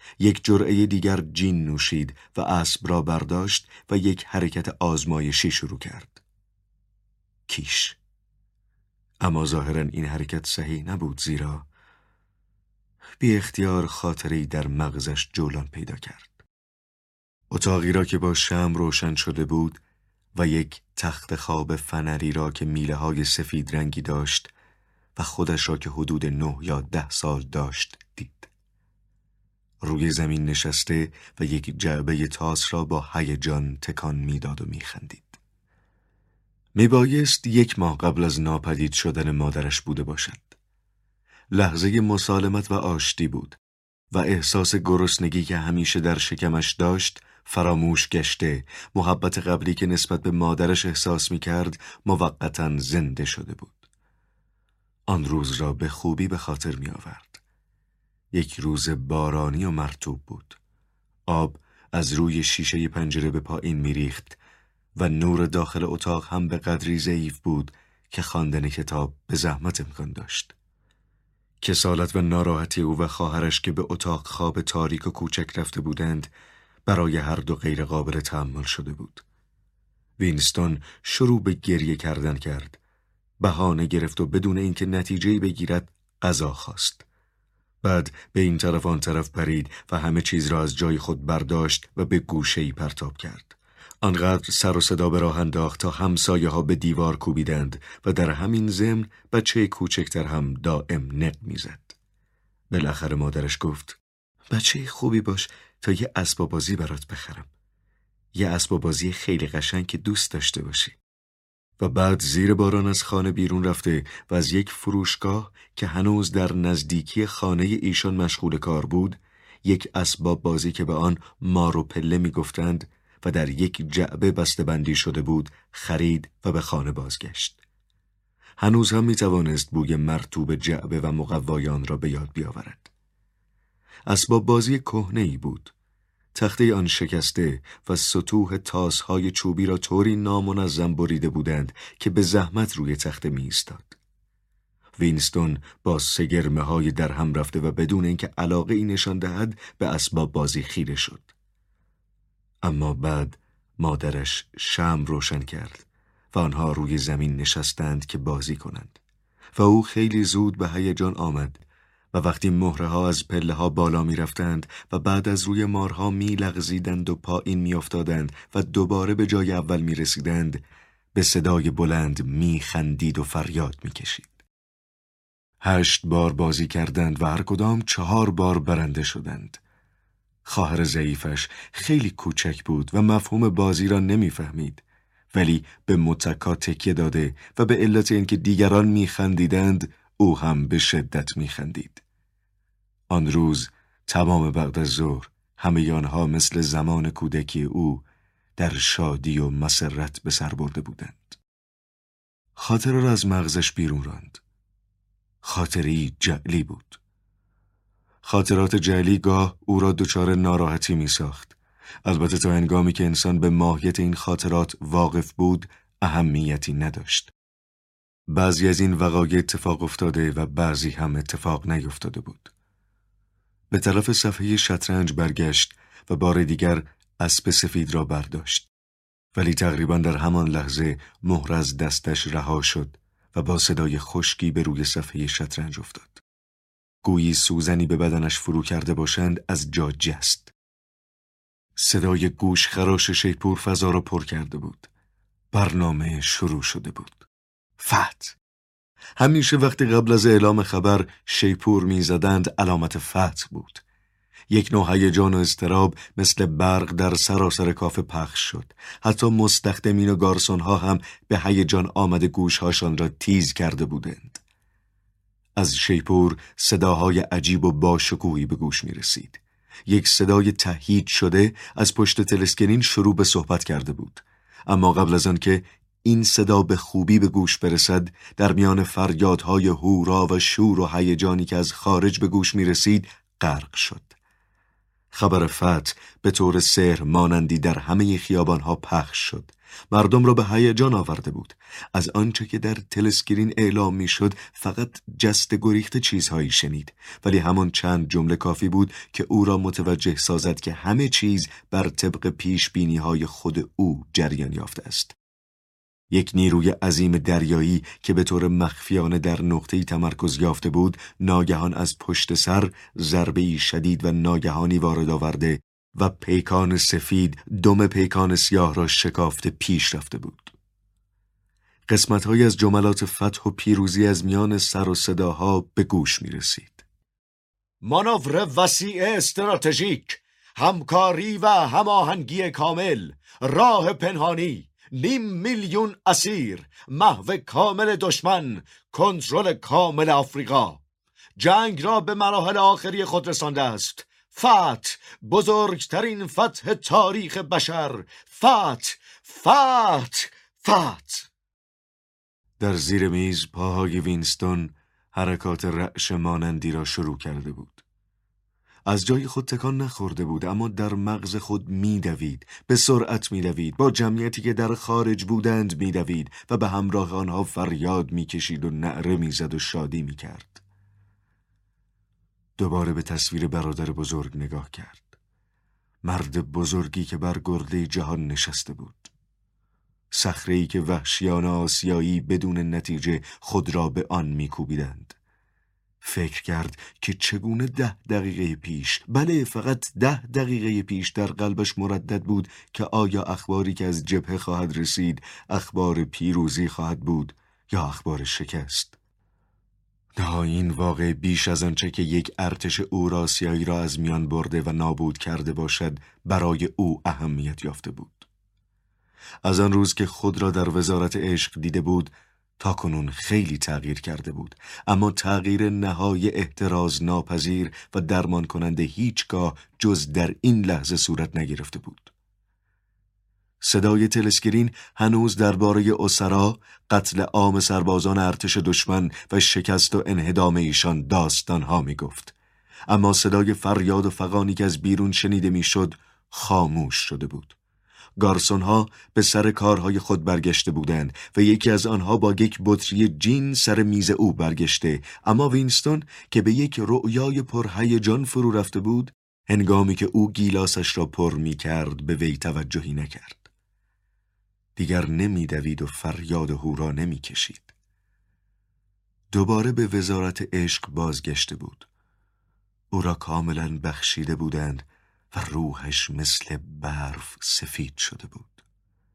یک جرعه دیگر جین نوشید و اسب را برداشت و یک حرکت آزمایشی شروع کرد. کیش. اما ظاهراً این حرکت صحیح نبود، زیرا بی اختیار خاطری در مغزش جولان پیدا کرد. اتاقی را که با شمع روشن شده بود و یک تخت خواب فنری را که میله های سفید رنگی داشت و خودش را که حدود نه یا ده سال داشت دید. روی زمین نشسته و یک جعبه تاس را با هیجان تکان میداد و میخندید. میبایست یک ماه قبل از ناپدید شدن مادرش بوده باشد. لحظه مسالمت و آشتی بود و احساس گرسنگی که همیشه در شکمش داشت فراموش گشته، محبت قبلی که نسبت به مادرش احساس میکرد موقتاً زنده شده بود. آن روز را به خوبی به خاطر می آورد. یک روز بارانی و مرطوب بود. آب از روی شیشه پنجره به پایین می ریخت و نور داخل اتاق هم به قدری ضعیف بود که خواندن کتاب به زحمت امکان داشت. کسالت و ناراحتی او و خواهرش که به اتاق خواب تاریک و کوچک رفته بودند برای هر دو غیر قابل تحمل شده بود. وینستون شروع به گریه کردن کرد. بهانه گرفت و بدون اینکه نتیجه‌ای بگیرد غذا خواست. بعد به این طرف آن طرف پرید و همه چیز را از جای خود برداشت و به گوشه‌ای پرتاب کرد. آنقدر سر و صدا به راه انداخت تا همسایه ها به دیوار کوبیدند و در همین ضمن بچه کوچکتر هم دائم نق میزد. بالاخره مادرش گفت: بچه خوبی باش تا یه اسباب بازی برات بخرم. یه اسباب بازی خیلی قشنگ که دوست داشته باشی. و بعد زیر باران از خانه بیرون رفته و از یک فروشگاه که هنوز در نزدیکی خانه ایشان مشغول کار بود، یک اسباب بازی که به آن مار و پله می گفتند و در یک جعبه بسته بندی شده بود خرید و به خانه بازگشت. هنوز هم می توانست بوی مرطوب جعبه و مقوایان را به یاد بیاورد. اسباب بازی کهنه‌ای بود. تخته آن شکسته و سطوح تاس‌های چوبی را طوری نامنظم بریده بودند که به زحمت روی تخته می ایستاد. وینستون با سگرمه های در هم رفته و بدون اینکه علاقه ای نشان دهد به اسباب بازی خیره شد. اما بعد مادرش شمع روشن کرد و آنها روی زمین نشستند که بازی کنند و او خیلی زود به هیجان آمد و وقتی مهره ها از پله ها بالا می رفتند و بعد از روی مارها می لغزیدند و پایین می افتادند و دوباره به جای اول می رسیدند، به صدای بلند می خندید و فریاد می کشید. هشت بار بازی کردند و هر کدام چهار بار برنده شدند. خواهر ضعیفش خیلی کوچک بود و مفهوم بازی را نمی فهمید، ولی به متکا تکیه داده و به علت اینکه دیگران می خندیدند او هم به شدت می خندید. آن روز تمام بعد از ظهر همه آنها مثل زمان کودکی او در شادی و مسرت به سر برده بودند. خاطره را از مغزش بیرون راند. خاطری جعلی بود. خاطرات جعلی گاه او را دچار ناراحتی می ساخت. البته تا هنگامی که انسان به ماهیت این خاطرات واقف بود اهمیتی نداشت. بعضی از این وقایع اتفاق افتاده و بعضی هم اتفاق نیفتاده بود. به طرف صفحه شطرنج برگشت و بار دیگر اسب سفید را برداشت. ولی تقریبا در همان لحظه مهر از دستش رها شد و با صدای خشکی به روی صفحه شطرنج افتاد. گویی سوزنی به بدنش فرو کرده باشند از جا جست. صدای گوش خراش شیپور فضا را پر کرده بود. برنامه شروع شده بود. فتح. همیشه وقتی قبل از اعلام خبر شیپور می زدند علامت فتح بود. یک نوع هیجان و اضطراب مثل برق در سراسر کافه پخش شد. حتی مستخدمین و گارسون ها هم به هیجان آمده گوشهاشان را تیز کرده بودند. از شیپور صداهای عجیب و باشکوهی به گوش می رسید. یک صدای تهیج شده از پشت تلسکرین شروع به صحبت کرده بود. اما قبل از آن که این صدا به خوبی به گوش برسد، در میان فریادهای هورا و شور و هیجانی که از خارج به گوش می رسید غرق شد. خبر فتح به طور سحر مانندی در همه خیابانها پخش شد مردم را به هیجان آورده بود. از آنچه که در تلسکرین اعلام میشد فقط جست گریخته چیزهایی شنید، ولی همان چند جمله کافی بود که او را متوجه سازد که همه چیز بر طبق پیش بینی های خود او جریان یافته است. یک نیروی عظیم دریایی که به طور مخفیانه در نقطه‌ای تمرکز یافته بود، ناگهان از پشت سر ضربه‌ای شدید و ناگهانی وارد آورده و پیکان سفید دم پیکان سیاه را شکافته پیش رفته بود. قسمت‌هایی از جملات فتح و پیروزی از میان سر و صداها به گوش می رسید. مانور وسیع استراتژیک، همکاری و هماهنگی کامل، راه پنهانی، نیم میلیون اسیر، محو کامل دشمن، کنترل کامل آفریقا. جنگ را به مراحل آخری خود رسانده است. فتح، بزرگترین فتح تاریخ بشر. فتح، فتح، فتح. در زیر میز پاهای وینستون حرکات رعش مانندی را شروع کرده بود. از جای خود تکان نخورده بود، اما در مغز خود میدوید، به سرعت میدوید، با جمعیتی که در خارج بودند میدوید و به همراه آنها فریاد میکشید و نعره میزد و شادی میکرد. دوباره به تصویر برادر بزرگ نگاه کرد. مرد بزرگی که بر گرده جهان نشسته بود. صخره‌ای که وحشیان آسیایی بدون نتیجه خود را به آن میکوبیدند. فکر کرد که چگونه ده دقیقه پیش، بله فقط ده دقیقه پیش در قلبش مردد بود که آیا اخباری که از جبهه خواهد رسید اخبار پیروزی خواهد بود یا اخبار شکست. نه، این واقع بیش از آنچه که یک ارتش اوراسیایی را از میان برده و نابود کرده باشد برای او اهمیت یافته بود. از آن روز که خود را در وزارت عشق دیده بود تا کنون خیلی تغییر کرده بود، اما تغییر نهایی احتراز ناپذیر و درمان کننده هیچگاه جز در این لحظه صورت نگرفته بود. صدای تلسکرین هنوز درباره اسرا، قتل عام سربازان ارتش دشمن و شکست و انهدام ایشان داستانها می گفت. اما صدای فریاد و فغانی که از بیرون شنیده می شد خاموش شده بود. گارسونها به سر کارهای خود برگشته بودند و یکی از آنها با یک بطری جین سر میز او برگشته، اما وینستون که به یک رؤیای پرهیجان فرو رفته بود، هنگامی که او گیلاسش را پر می کرد به وی توجهی نکرد. دیگر نمی دوید و فریاد و هورا نمی کشید. دوباره به وزارت عشق بازگشته بود. او را کاملا بخشیده بودند و روحش مثل برف سفید شده بود.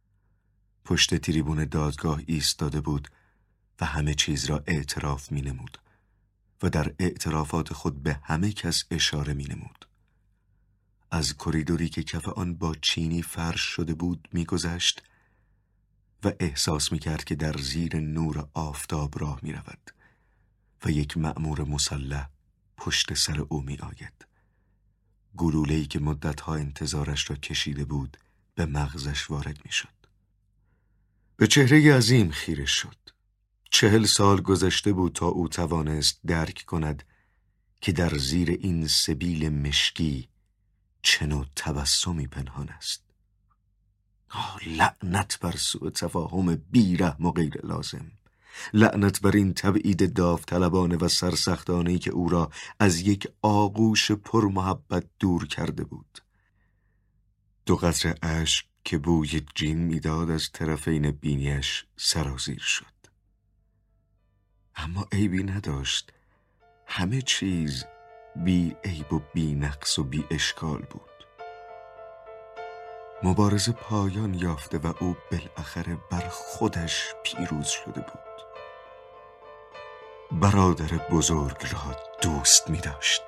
پشت تریبون دادگاه ایستاده بود و همه چیز را اعتراف می نمود و در اعترافات خود به همه کس اشاره می نمود. از کریدوری که کف آن با چینی فرش شده بود می گذشت و احساس می کرد که در زیر نور آفتاب راه می رود و یک مأمور مسلح پشت سر او می آید. گلوله‌ای که مدتها انتظارش را کشیده بود به مغزش وارد می شد. به چهره عظیم خیره شد. چهل سال گذشته بود تا او توانست درک کند که در زیر این سبیل مشکی چه نوع تبسمی پنهان است. آه، لعنت بر سوء تفاهم بی‌رحم و غیر لازم. لعنت بر این تبعید داوطلبانه و سرسختانه‌ای که او را از یک آغوش پر محبت دور کرده بود. دو قطره اشک که بوی جین میداد از طرفین بینیش سرازیر شد. اما عیبی نداشت. همه چیز بی عیب و بی نقص و بی اشکال بود. مبارزه پایان یافته و او بالاخره بر خودش پیروز شده بود. برادر بزرگ را دوست می داشت.